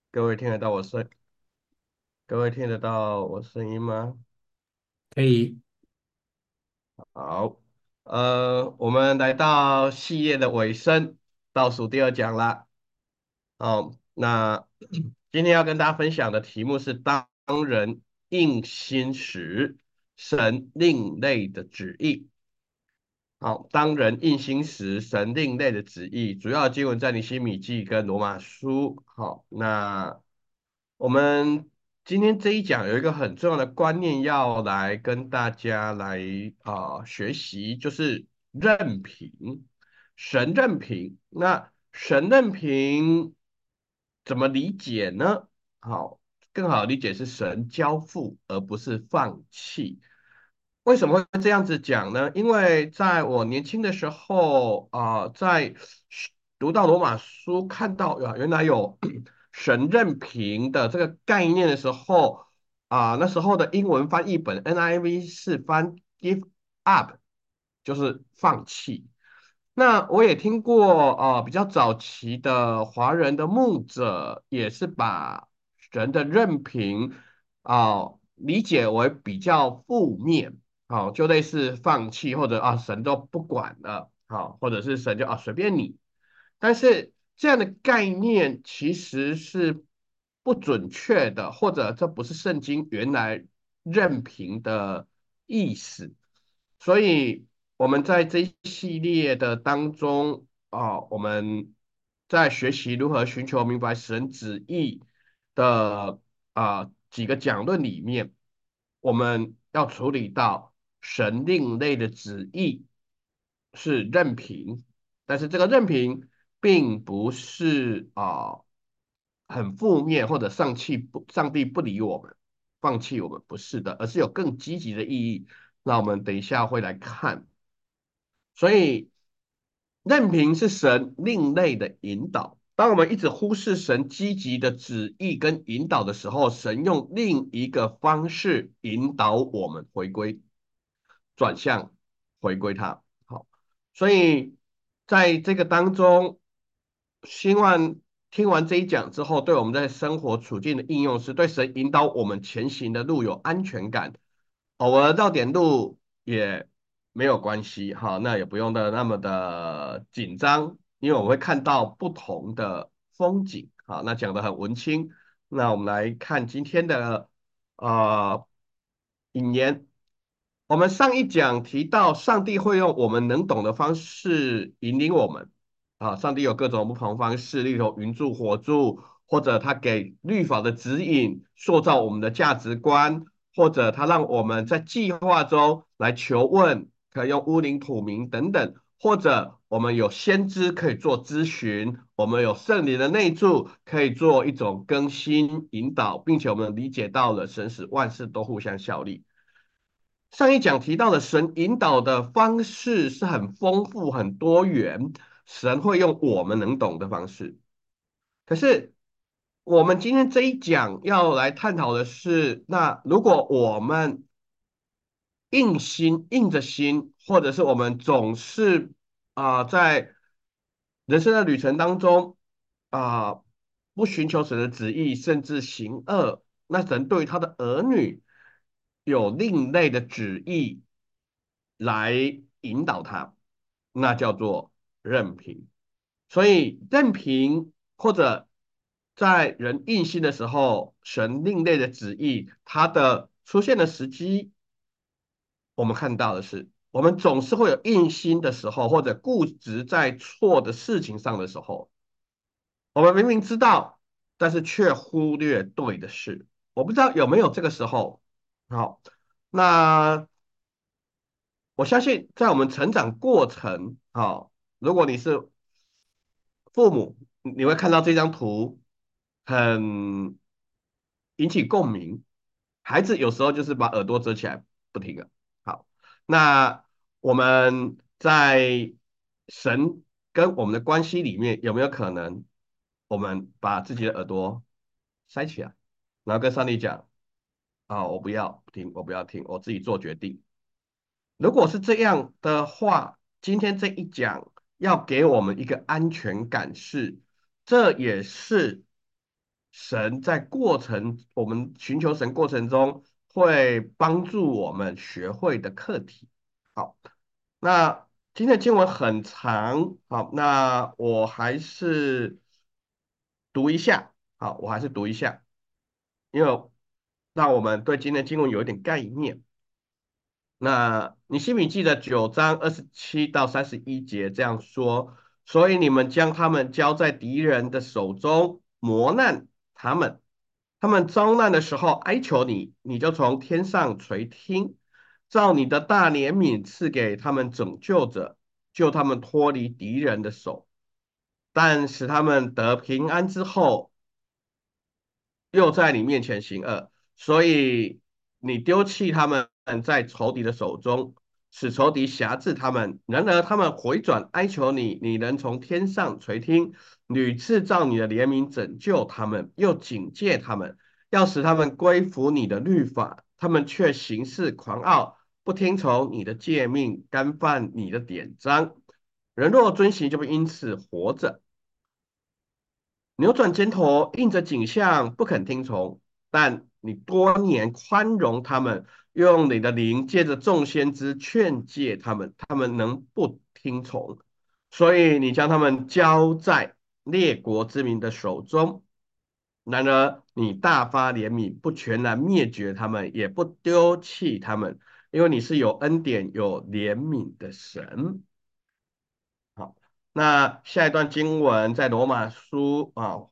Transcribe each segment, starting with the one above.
各位听得到我声，各位听得到我声音吗？ 可以。 好，我们来到系列的尾声，倒数第二讲啦。那今天要跟大家分享的题目是当人应心时，神另类的旨意。好，当人应心时，神另类的旨意，主要经文在尼希米记跟罗马书。好，那我们今天这一讲有一个很重要的观念要来跟大家来学习，就是任凭，神任凭。那神任凭怎么理解呢？好，更好理解是神交付，而不是放弃。为什么会这样子讲呢？因为在我年轻的时候在读到罗马书，看到原来有神任凭的这个概念的时候，那时候的英文翻译本 NIV 是翻 give up，就是放弃。那我也听过比较早期的华人的牧者也是把人的任凭理解为比较负面。好，就类似放弃或者神都不管了，好，或者是神就随便你。但是这样的概念其实是不准确的，或者这不是圣经原来任凭的意思。所以我们在这一系列的当中我们在学习如何寻求明白神旨意的几个讲论里面，我们要处理到神另类的旨意是任凭，但是这个任凭并不是很负面或者上帝不理我们，放弃我们，不是的，而是有更积极的意义。那我们等一下会来看。所以任凭是神另类的引导。当我们一直忽视神积极的旨意跟引导的时候，神用另一个方式引导我们回归，转向回归他。好，所以在这个当中，希望听完这一讲之后，对我们在生活处境的应用是对神引导我们前行的路有安全感，偶尔绕点路也没有关系，哈，那也不用的那么的紧张，因为我们会看到不同的风景，好，那讲的很文青。那我们来看今天的呃引言。我们上一讲提到，上帝会用我们能懂的方式引领我们。上帝有各种不同方式，例如云柱火柱，或者他给律法的指引，塑造我们的价值观，或者他让我们在计划中来求问，可以用乌灵土名等等，或者我们有先知可以做咨询，我们有圣灵的内助可以做一种更新引导，并且我们理解到了神使万事都互相效力。上一讲提到的神引导的方式是很丰富、很多元，神会用我们能懂的方式。可是我们今天这一讲要来探讨的是，那如果我们硬着心，或者是我们总是在人生的旅程当中啊、不寻求神的旨意，甚至行恶，那神对于他的儿女有另类的旨意来引导他，那叫做任凭。所以任凭或者在人硬心的时候，神另类的旨意，它的出现的时机，我们看到的是，我们总是会有硬心的时候，或者固执在错的事情上的时候，我们明明知道，但是却忽略对的事。我不知道有没有这个时候。好，那我相信在我们成长过程，好，如果你是父母，你会看到这张图，很引起共鸣。孩子有时候就是把耳朵遮起来不听了。好，那我们在神跟我们的关系里面，有没有可能我们把自己的耳朵塞起来，然后跟上帝讲我不要听，我不要听，我自己做决定。如果是这样的话，今天这一讲要给我们一个安全感是，这也是神在我们寻求神过程中会帮助我们学会的课题。好，那今天的经文很长，好，那我还是读一下，好，我还是读一下，因为让我们对今天的经文有一点概念。那尼希米记的9章27到31节这样说：所以你们将他们交在敌人的手中，磨难他们。他们遭难的时候哀求你，你就从天上垂听，照你的大怜悯赐给他们拯救者，救他们脱离敌人的手。但使他们得平安之后，又在你面前行恶，所以你丢弃他们在仇敌的手中，使仇敌辖制他们。然而他们回转哀求你，你能从天上垂听，屡次照你的怜悯拯救他们，又警戒他们，要使他们归服你的律法，他们却行事狂傲，不听从你的诫命，干犯你的典章。人若遵行，就会因此活着。扭转肩头，应着景象，不肯听从。但你多年宽容他们，用你的灵借着众先知劝诫他们，他们能不听从？所以你将他们交在列国之民的手中。然而你大发怜悯，不全然灭绝他们，也不丢弃他们，因为你是有恩典、有怜悯的神。好，那下一段经文在罗马书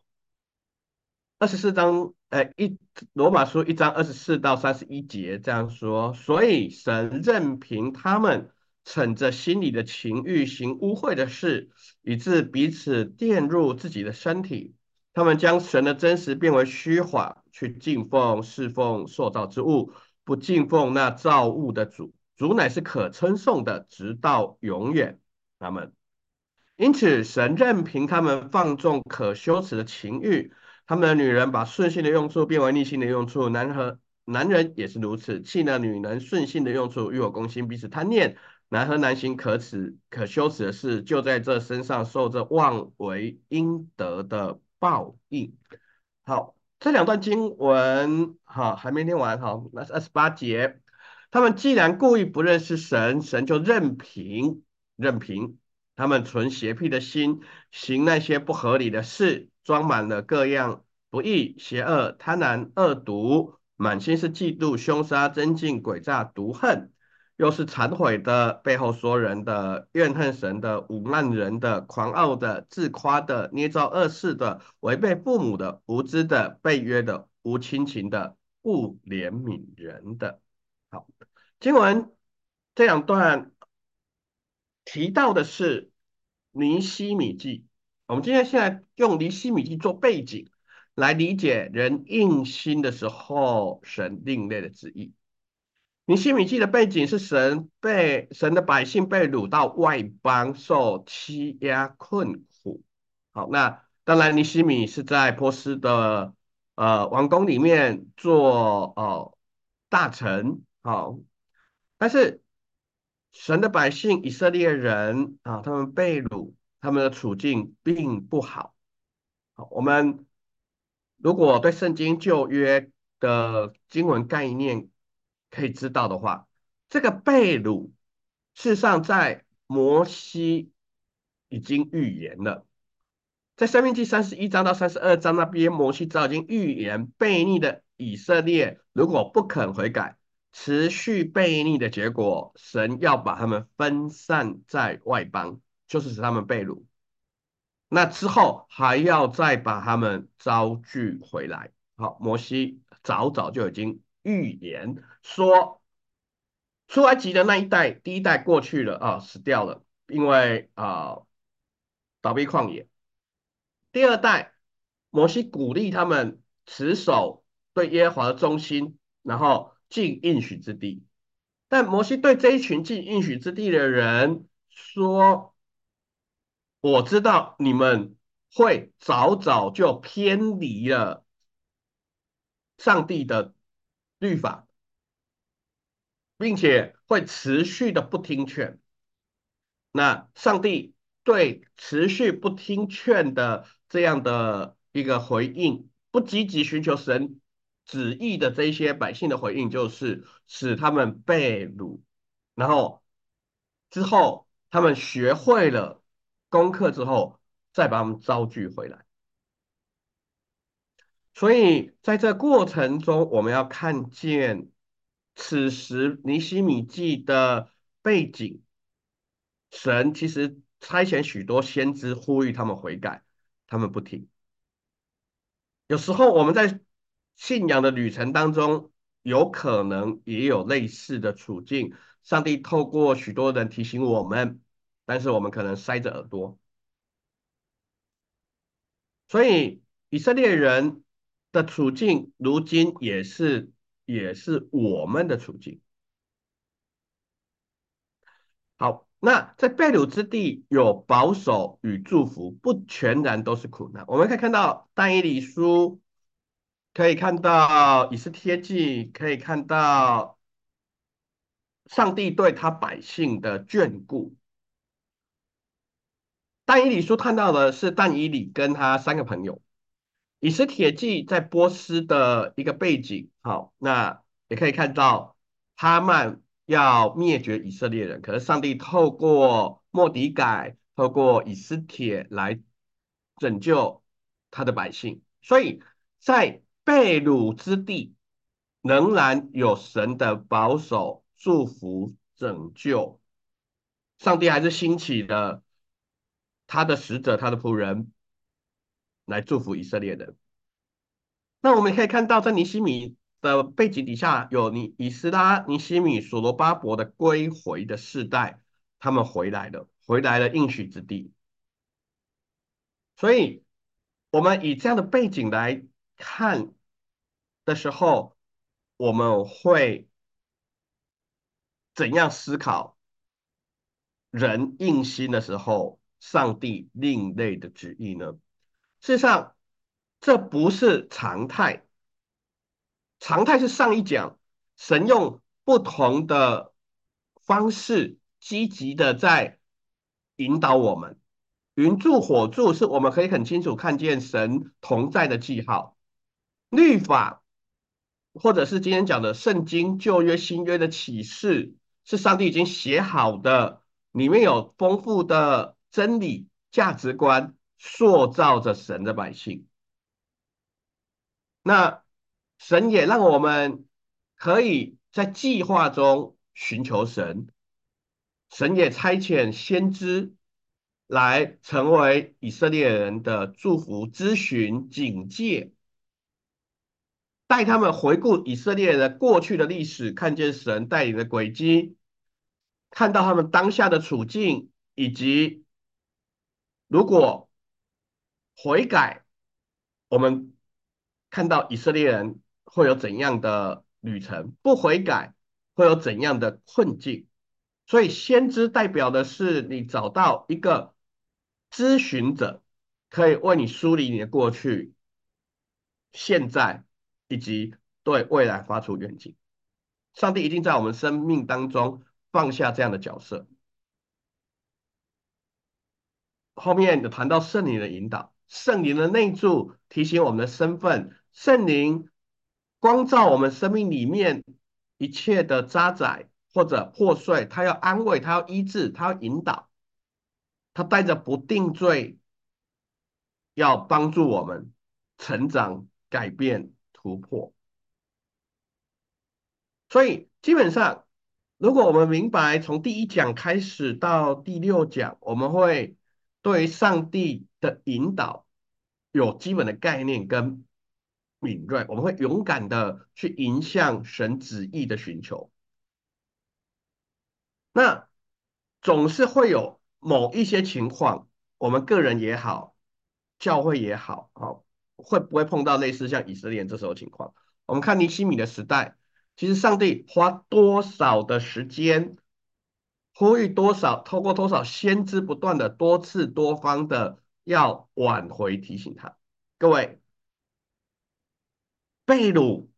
24章，罗马书1章24到31节这样说，所以神任凭他们逞着心里的情欲行污秽的事，以致彼此玷入自己的身体。他们将神的真实变为虚谎，去敬奉侍奉塑造之物，不敬奉那造物的主。主乃是可称颂的，直到永远。阿们。因此，神任凭他们放纵可羞耻的情欲，他们的女人把顺性的用处变为逆性的用处，男人也是如此，弃了女人顺性的用处，与我共心，彼此贪恋。男和男行可耻、可羞耻的事，就在这身上受这妄为应得的报应。好，这两段经文，好，还没念完，好，那是28节。他们既然故意不认识神，神就任凭他们存邪僻的心，行那些不合理的事，装满了各样不义、邪恶、贪婪、恶毒，满心是嫉妒、凶杀、争竞、诡诈、毒恨，又是忏悔的、背后说人的、怨恨神的、侮慢人的、狂傲的、自夸的、捏造恶事的、违背父母的、无知的、背约的、无亲情的、不怜悯人的。好，经文这两段提到的是尼希米记。我们今天现在用尼希米记做背景，来理解人应心的时候，神另类的旨意。尼希米记的背景是神的百姓被掳到外邦，受欺压困苦。好，那当然尼希米是在波斯的王宫里面做大臣。好，但是神的百姓以色列人他们被掳，他们的处境并不好。好，我们如果对圣经旧约的经文概念可以知道的话，这个被掳事实上在摩西已经预言了。在《申命记》31章到32章那边，摩西早已经预言悖逆的以色列如果不肯悔改，持续悖逆的结果，神要把他们分散在外邦，就是使他们被掳。那之后还要再把他们招聚回来。好，摩西早早就已经预言说，出埃及的那一代，第一代过去了死掉了，因为倒闭旷野。第二代，摩西鼓励他们持守对耶和华的忠心，然后进应许之地。但摩西对这一群进应许之地的人说：“我知道你们会早早就偏离了上帝的律法，并且会持续的不听劝。那上帝对持续不听劝的这样的一个回应， 不积极寻求神旨意的这一些百姓的回应，就是使他们被掳，然后之后他们学会了功课之后，再把他们招聚回来。所以在这过程中，我们要看见此时尼希米记的背景，神其实差遣许多先知呼吁他们悔改，他们不听。有时候我们在信仰的旅程当中，有可能也有类似的处境。上帝透过许多人提醒我们，但是我们可能塞着耳朵。所以以色列人的处境，如今也是我们的处境。好，那在被掳之地有保守与祝福，不全然都是苦难。我们可以看到但以理书，可以看到以斯帖记，可以看到上帝对他百姓的眷顾。但以理书看到的是但以理跟他三个朋友。以斯帖记在波斯的一个背景，好，那也可以看到哈曼要灭绝以色列人，可是上帝透过末底改，透过以斯帖来拯救他的百姓，所以在被掳之地，仍然有神的保守、祝福、拯救。上帝还是兴起了他的使者、他的仆人来祝福以色列人。那我们可以看到，在尼西米的背景底下，有以斯拉、尼西米、所罗巴伯的归回的世代，他们回来了，回来了应许之地。所以，我们以这样的背景来看的时候，我们会怎样思考人应心的时候，上帝另类的旨意呢？事实上，这不是常态。常态是上一讲，神用不同的方式积极的在引导我们。云柱火柱是我们可以很清楚看见神同在的记号。律法或者是今天讲的圣经旧约新约的启示，是上帝已经写好的，里面有丰富的真理价值观，塑造着神的百姓。那神也让我们可以在计划中寻求神，神也差遣先知来成为以色列人的祝福、咨询、警戒，带他们回顾以色列人过去的历史，看见神带领的轨迹，看到他们当下的处境，以及如果悔改，我们看到以色列人会有怎样的旅程，不悔改会有怎样的困境。所以先知代表的是你找到一个咨询者，可以为你梳理你的过去、现在以及对未来发出愿景。上帝一定在我们生命当中放下这样的角色。后面有谈到圣灵的引导，圣灵的内住提醒我们的身份，圣灵光照我们生命里面一切的渣滓或者破碎，他要安慰，他要医治，他要引导，他带着不定罪，要帮助我们成长、改变、突破。所以基本上，如果我们明白从第一讲开始到第六讲，我们会对于上帝的引导有基本的概念跟敏锐，我们会勇敢的去迎向神旨意的寻求。那总是会有某一些情况，我们个人也好，教会也好，好，会不会碰到类似像以色列这时候情况？我们看尼希米的时代，其实上帝花多少的时间，呼吁多少，透过多少先知不断的多次多方的要挽回提醒他。各位，被掳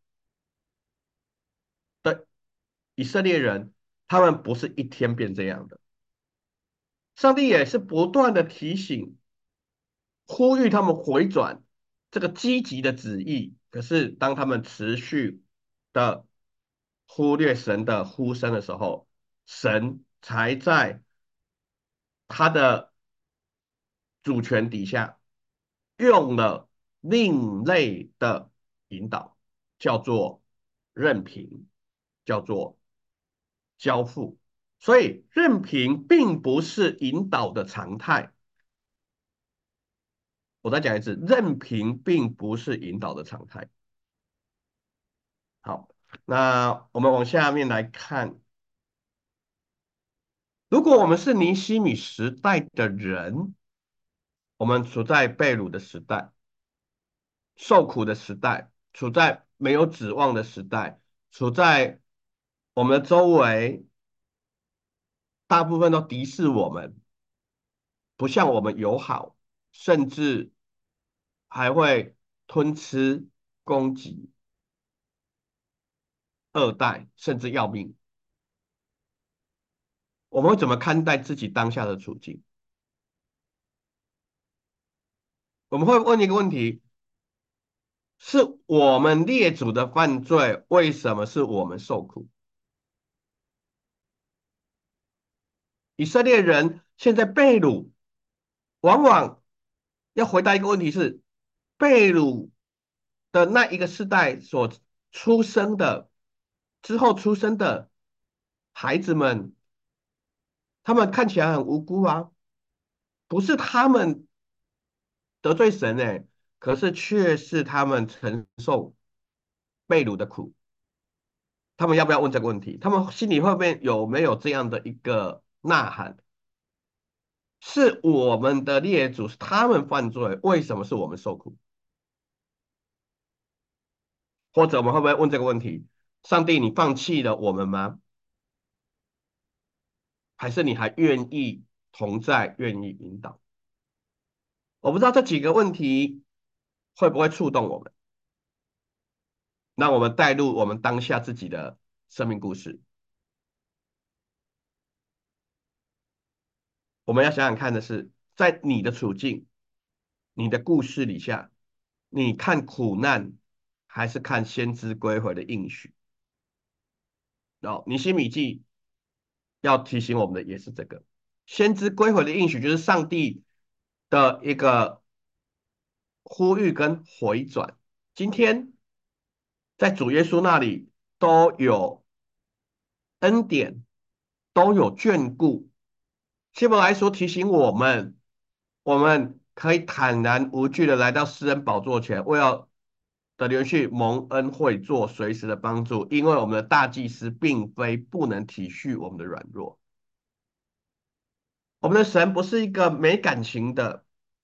的以色列人，他们不是一天变这样的，上帝也是不断的提醒。呼吁他们回转， 这个积极的旨意，可是当他们持续的忽略神的呼声的时候，神才在他的主权底下用了另类的引导，叫做任凭，叫做交付。所以任凭并不是引导的常态。我再讲一次，任凭并不是引导的常态。好，那我们往下面来看，如果我们是尼希米时代的人，我们处在被掳的时代、受苦的时代，处在没有指望的时代，处在我们的周围大部分都敌视我们，不向我们友好，甚至还会吞吃、攻击、恶待，甚至要命。我们会怎么看待自己当下的处境？我们会问一个问题：是我们列祖的犯罪，为什么是我们受苦？以色列人现在被掳，往往要回答一个问题是：被掳的那一个世代所出生的之后出生的孩子们，他们看起来很无辜啊，不是他们得罪神哎，可是却是他们承受被掳的苦。他们要不要问这个问题？他们心里会不会有没有这样的一个呐喊？是我们的列祖，是他们犯罪，为什么是我们受苦？或者我们会不会问这个问题：上帝，你放弃了我们吗？还是你还愿意同在，愿意引导？我不知道这几个问题会不会触动我们，让我们带入我们当下自己的生命故事。我们要想想看的是，在你的处境、你的故事里下，你看苦难，还是看先知归回的应许？哦，尼希米记要提醒我们的也是这个，先知归回的应许，就是上帝的一个呼吁跟回转。今天在主耶稣那里都有恩典，都有眷顾。希伯来书提醒我们，我们可以坦然无惧的来到施恩宝座前，为了的连续蒙恩惠做随时的帮助，因为我们的大祭司并非不能体恤我们的软弱。我们的神不是一个没感情的，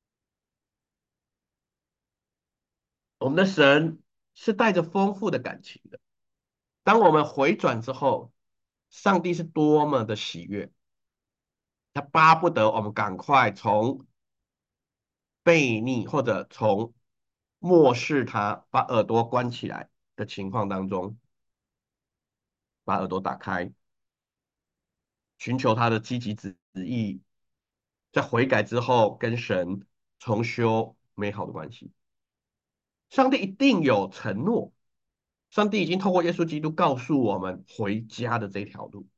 我们的神是带着丰富的感情的。当我们回转之后，上帝是多么的喜悦，他巴不得我们赶快从悖逆或者从漠视他，把耳朵关起来的情况当中，把耳朵打开，寻求他的积极旨意，在悔改之后跟神重修美好的关系。上帝一定有承诺，上帝已经透过耶稣基督告诉我们回家的这条路，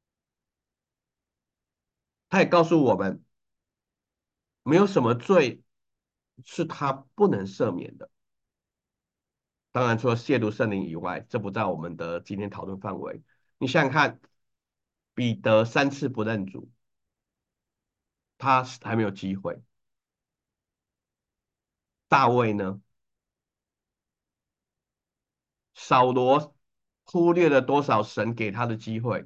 他也告诉我们，没有什么罪是他不能赦免的。当然，除了亵渎圣灵以外，这不在我们的今天讨论范围。你想想看，彼得3次不认主，他还没有机会。大卫呢？扫罗忽略了多少神给他的机会？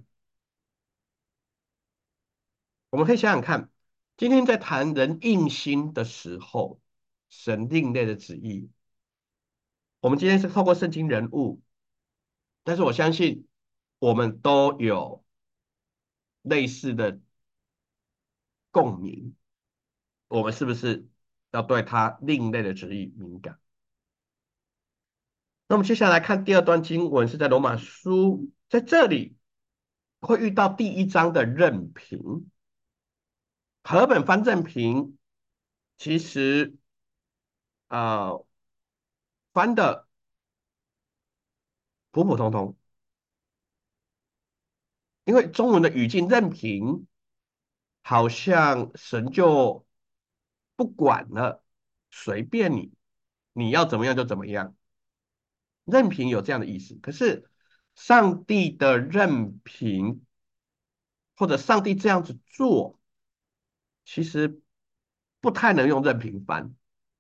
我们可以想想看，今天在谈人硬心的时候，神另类的旨意，我们今天是透过圣经人物，但是我相信我们都有类似的共鸣。我们是不是要对他另类的旨意敏感？那我们接下来看第二段经文，是在罗马书，在这里会遇到第一章的任凭。和本方正平其实啊。 翻的普普通通，因为中文的语境任凭，好像神就不管了，随便你，你要怎么样就怎么样，任凭有这样的意思。可是上帝的任凭，或者上帝这样子做，其实不太能用任凭翻。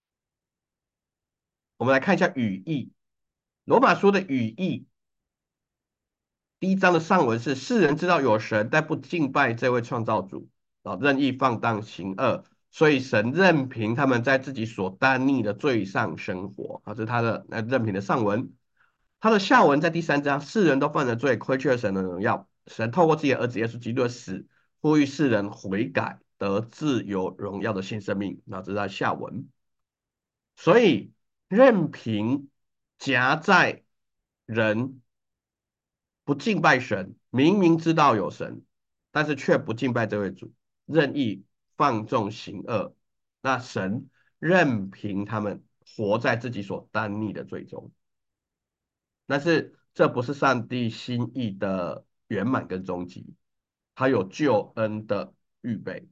我们来看一下语义，罗马书的语义第一章的上文是：世人知道有神，但不敬拜这位创造主，啊，任意放荡行恶，所以神任凭他们在自己所担逆的罪上生活。啊，这是他的任凭的上文。他的下文在第三章，世人都犯了罪，亏缺了神的荣耀。神透过自己的儿子耶稣基督的死，呼吁世人悔改，得自由荣耀的新生命。那这是他下文。所以任凭夹在人不敬拜神，明明知道有神，但是却不敬拜这位主，任意放纵行恶，那神任凭他们活在自己所担逆的罪中。但是这不是上帝心意的圆满跟终极，他有救恩的预备。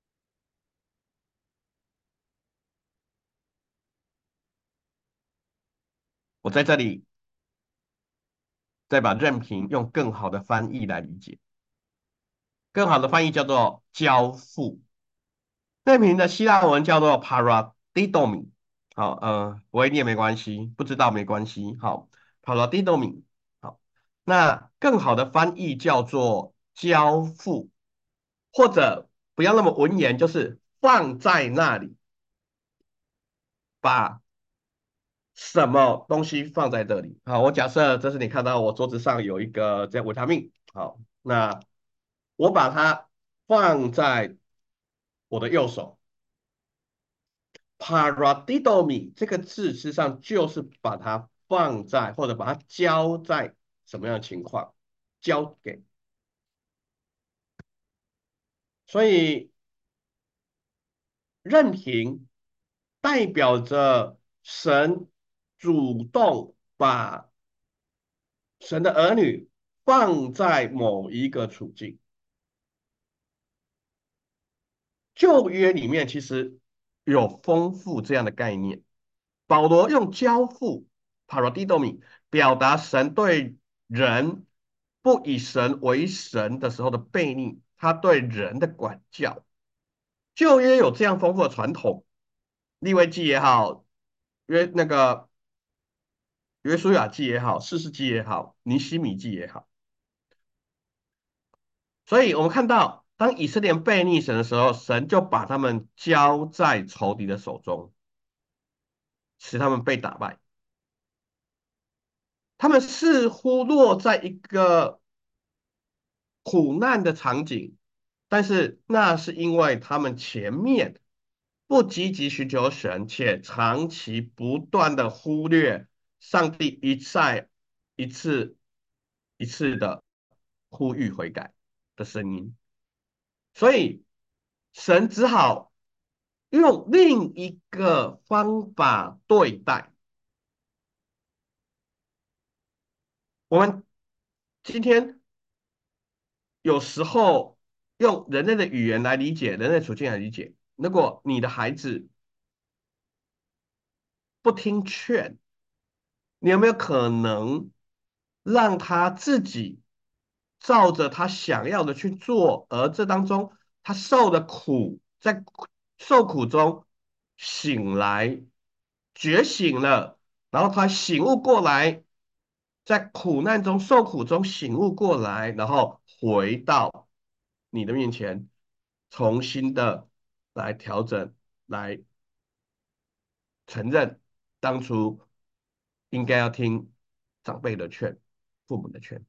我在这里再把任凭用更好的翻译来理解，更好的翻译叫做交付。任凭的希腊文叫做 paradidomi，好，不会念没关系，不知道没关系，好，paradidomi，好，那更好的翻译叫做交付，或者不要那么文言，就是放在那里，把什么东西放在这里。好，我假设这是你看到我桌子上有一个这维他命，好，那我把它放在我的右手。paradidomi 这个字，实际上就是把它放在或者把它交在什么样的情况，交给。所以任凭代表着神主动把神的儿女放在某一个处境。旧约里面其实有丰富这样的概念。保罗用交付 paradidomi 表达神对人不以神为神的时候的悖逆，他对人的管教。旧约有这样丰富的传统，利未记也好，约书亚记也好，士师记也好，尼希米记也好。所以我们看到，当以色列人背逆神的时候，神就把他们交在仇敌的手中，使他们被打败。他们似乎落在一个苦难的场景，但是那是因为他们前面不积极寻求神，且长期不断的忽略上帝一次一次的呼吁悔改的声音，所以神只好用另一个方法对待。我们今天有时候用人类的语言来理解人类处境来理解，如果你的孩子不听劝，你有没有可能让他自己照着他想要的去做，而这当中他受的苦，在受苦中醒来，觉醒了，然后他醒悟过来，在苦难中受苦中醒悟过来，然后回到你的面前，重新的来调整，来承认当初应该要听长辈的劝，父母的劝。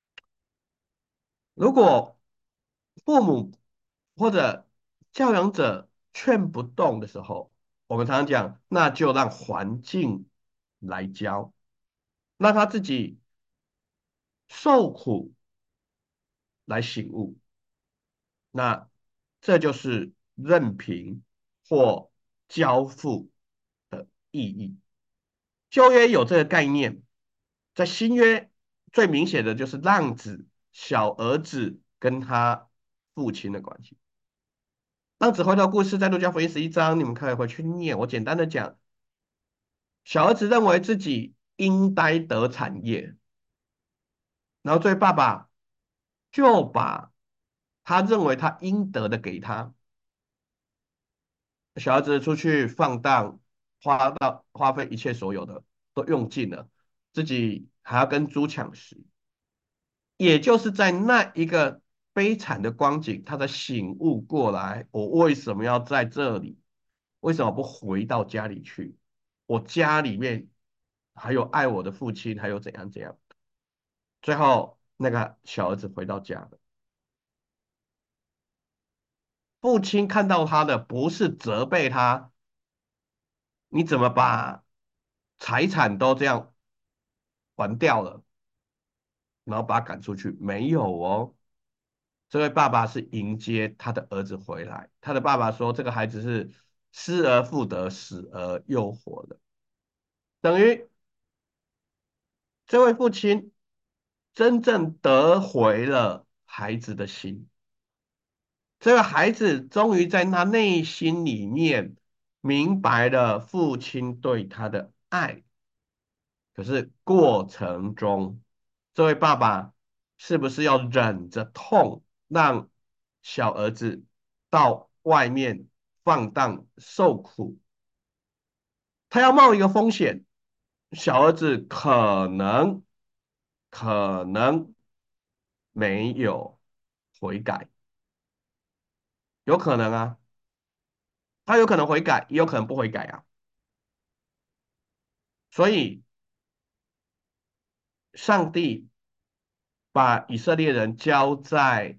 如果父母或者教养者劝不动的时候，我们常常讲，那就让环境来教，让他自己受苦来醒悟。那这就是任凭或交付的意义。 旧约有这个概念，在新约最明显的就是浪子小儿子跟他父亲的关系。浪子回头故事在路加福音11章，你们可以回去念。我简单的讲，小儿子认为自己应该得产业，然后作为爸爸就把他认为他应得的给他。小儿子出去放荡，花费一切所有的都用尽了，自己还要跟猪抢食。也就是在那一个悲惨的光景，他才醒悟过来：我为什么要在这里？为什么不回到家里去？我家里面还有爱我的父亲，还有怎样怎样。最后，那个小儿子回到家了，父亲看到他的不是责备他，你怎么把财产都这样还掉了，然后把他赶出去？没有哦，这位爸爸是迎接他的儿子回来。他的爸爸说，这个孩子是失而复得，死而又活的，等于这位父亲真正得回了孩子的心。这个孩子终于在他内心里面明白了父亲对他的爱。可是过程中，这位爸爸是不是要忍着痛，让小儿子到外面放荡受苦？他要冒一个风险，小儿子可能没有悔改，有可能啊，他有可能悔改，也有可能不悔改啊。所以，上帝把以色列人交在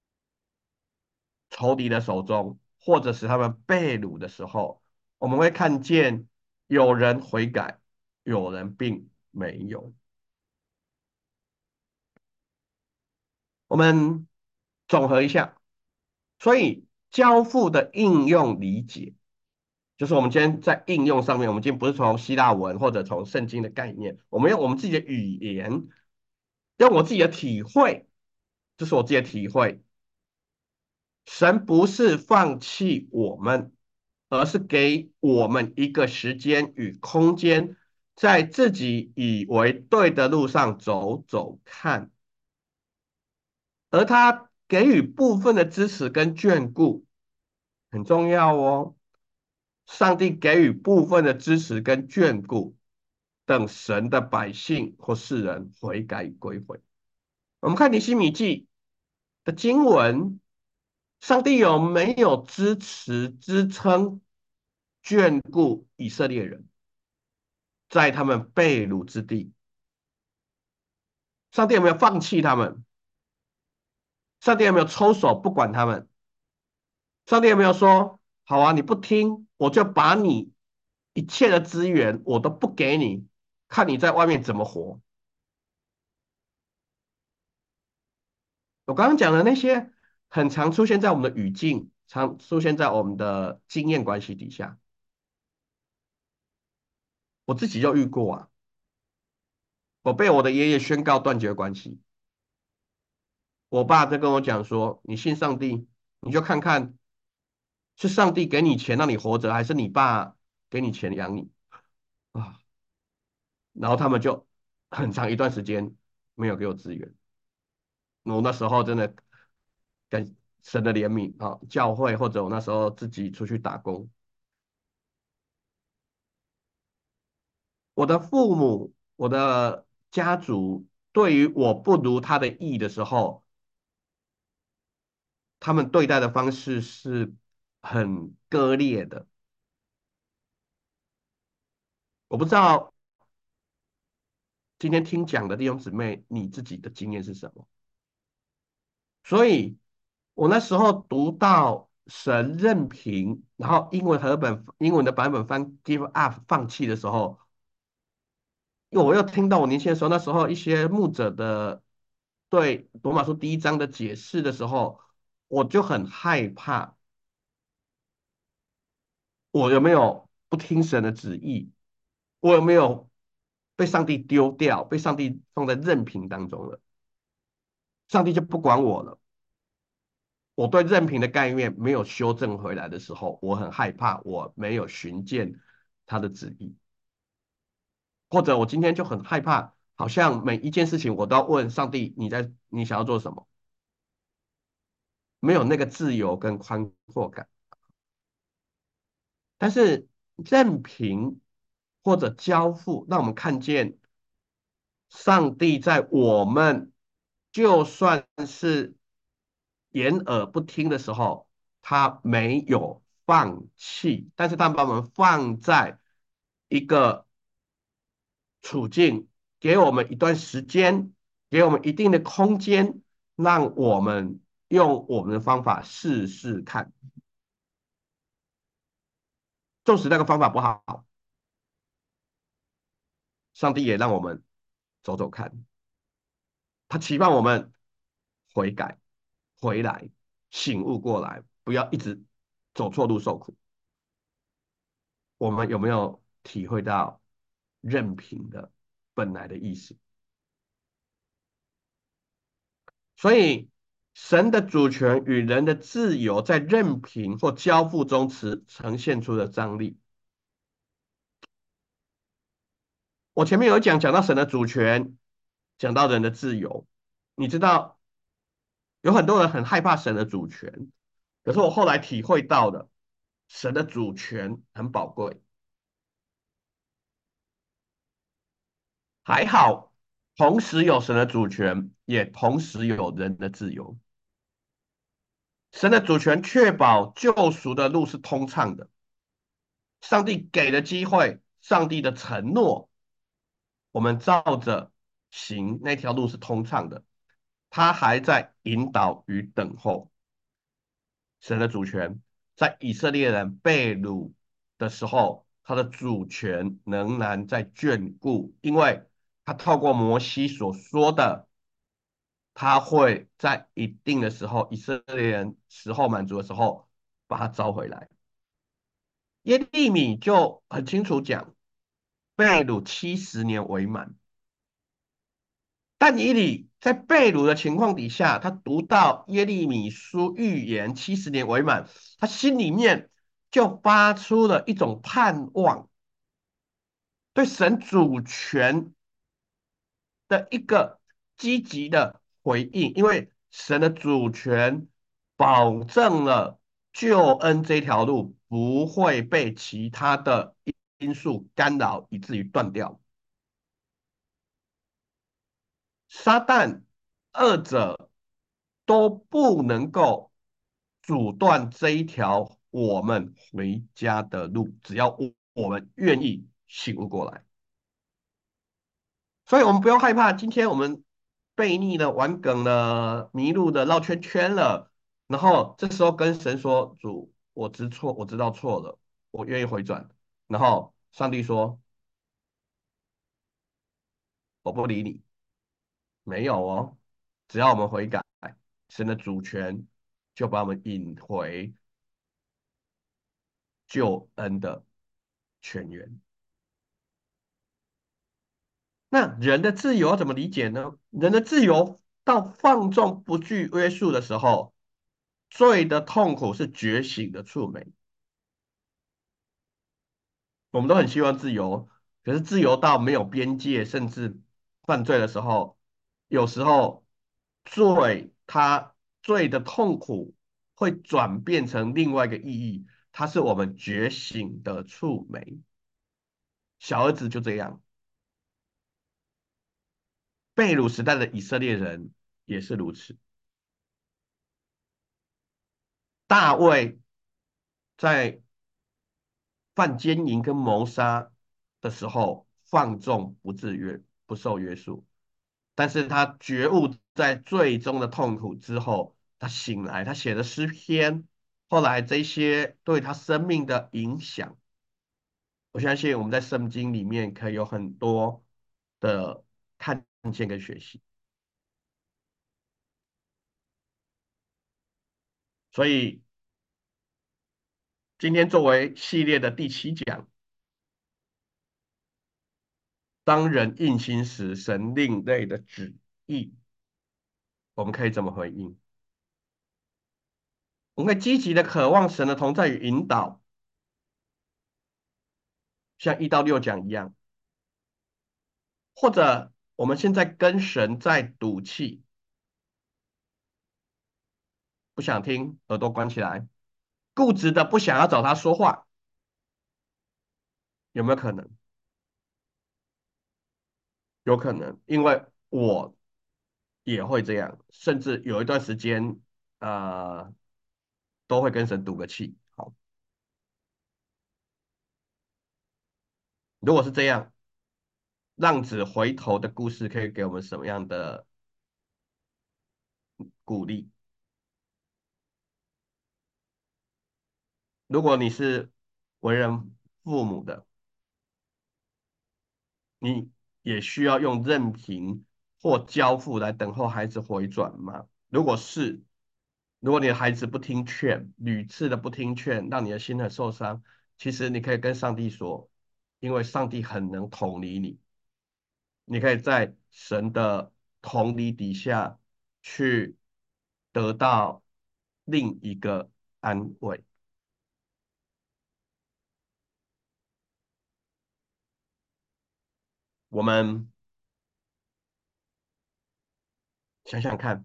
仇敌的手中，或者使他们被掳的时候，我们会看见有人悔改，有人并没有。我们总和一下，所以交付的应用理解，就是我们今天在应用上面，我们今天不是从希腊文或者从圣经的概念，我们用我们自己的语言，用我自己的体会，这是我自己的体会。神不是放弃我们，而是给我们一个时间与空间，在自己以为对的路上走走看，而他给予部分的支持跟眷顾，很重要哦。上帝给予部分的支持跟眷顾，等神的百姓或世人悔改归回。我们看尼希米记的经文，上帝有没有支持、支撑、眷顾以色列人，在他们被掳之地？上帝有没有放弃他们？上帝有没有抽手不管他们？上帝有没有说：好啊，你不听，我就把你一切的资源我都不给你，看你在外面怎么活？我刚刚讲的那些，很常出现在我们的语境，常出现在我们的经验关系底下。我自己就遇过啊，我被我的爷爷宣告断绝关系。我爸在跟我讲说：你信上帝，你就看看是上帝给你钱让你活着，还是你爸给你钱养你啊？然后他们就很长一段时间没有给我资源。我那时候真的感神的怜悯啊，教会或者我那时候自己出去打工，我的父母、我的家族对于我不如他的意的时候，他们对待的方式是很割裂的。我不知道今天听讲的弟兄姊妹，你自己的经验是什么？所以我那时候读到神任凭，然后英文的版本翻 give up 放弃的时候，因为我又听到我年轻的时候，那时候一些牧者的对罗马书第1章的解释的时候，我就很害怕，我有没有不听神的旨意？我有没有被上帝丢掉，被上帝放在任凭当中了，上帝就不管我了。我对任凭的概念没有修正回来的时候，我很害怕，我没有寻见他的旨意，或者我今天就很害怕，好像每一件事情我都要问上帝，你想要做什么？没有那个自由跟宽阔感。但是任凭或者交付，让我们看见上帝在我们就算是掩耳不听的时候，他没有放弃，但是他把我们放在一个处境，给我们一段时间，给我们一定的空间，让我们用我们的方法试试看。纵使那个方法不好，上帝也让我们走走看。他期望我们悔改、回来、醒悟过来，不要一直走错路受苦。我们有没有体会到任凭的本来的意思？所以，神的主权与人的自由在任凭或交付中呈现出的张力。我前面有讲到神的主权，讲到人的自由。你知道，有很多人很害怕神的主权，可是我后来体会到的，神的主权很宝贵。还好，同时有神的主权，也同时有人的自由。神的主权确保救赎的路是通畅的，上帝给的机会，上帝的承诺，我们照着行，那条路是通畅的。他还在引导与等候。神的主权，在以色列人被掳的时候，他的主权仍然在眷顾，因为他透过摩西所说的，他会在一定的时候，以色列人时候满足的时候，把他招回来。耶利米就很清楚讲，被掳70年为满。但以理在被掳的情况底下，他读到耶利米书预言70年为满，他心里面就发出了一种盼望，对神主权的一个积极的回应，因为神的主权保证了救恩这条路不会被其他的因素干扰，以至于断掉。撒旦二者都不能够阻断这一条我们回家的路，只要我们愿意醒悟过来。所以，我们不用害怕，今天我们悖逆了、玩梗了、迷路的、绕圈圈了，然后这时候跟神说：“主，我知错，我知道错了，我愿意回转。”然后上帝说：“我不理你。”没有哦，只要我们悔改，神的主权就把我们引回救恩的泉源。那人的自由要怎么理解呢？人的自由到放纵不具约束的时候，罪的痛苦是觉醒的触媒。我们都很希望自由，可是自由到没有边界，甚至犯罪的时候，有时候罪的痛苦会转变成另外一个意义，它是我们觉醒的触媒。小儿子就这样，被掳时代的以色列人也是如此。大卫在犯奸淫跟谋杀的时候放纵不受约束，但是他觉悟在最终的痛苦之后，他醒来，他写的诗篇，后来这些对他生命的影响，我相信我们在圣经里面可以有很多的看见跟学习。所以今天作为系列的第7讲， 当人硬心时，神另类的旨意，我们可以怎么回应？我们可以积极的渴望神的同在与引导，像1到6讲一样，或者我们现在跟神在赌气，不想听，耳朵关起来，固执的不想要找他说话，有没有可能？有可能，因为我也会这样，甚至有一段时间，呃，都会跟神赌个气。好，如果是这样，浪子回头的故事可以给我们什么样的鼓励？如果你是为人父母的，你也需要用任凭或交付来等候孩子回转吗？如果是，如果你的孩子不听劝，屡次的不听劝，让你的心很受伤，其实你可以跟上帝说，因为上帝很能同理你，你可以在神的同理底下去得到另一个安慰。我们想想看，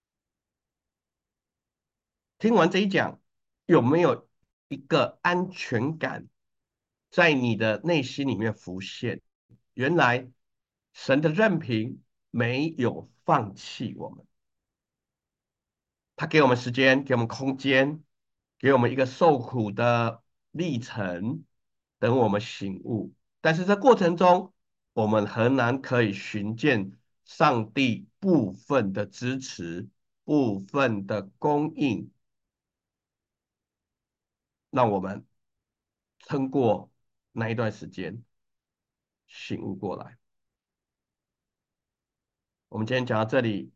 听完这一讲，有没有一个安全感在你的内心里面浮现？原来神的任凭没有放弃我们，他给我们时间，给我们空间，给我们一个受苦的历程，等我们醒悟。但是在过程中，我们很难可以寻见上帝部分的支持、部分的供应，让我们撑过那一段时间，醒悟过来。我们今天讲到这里。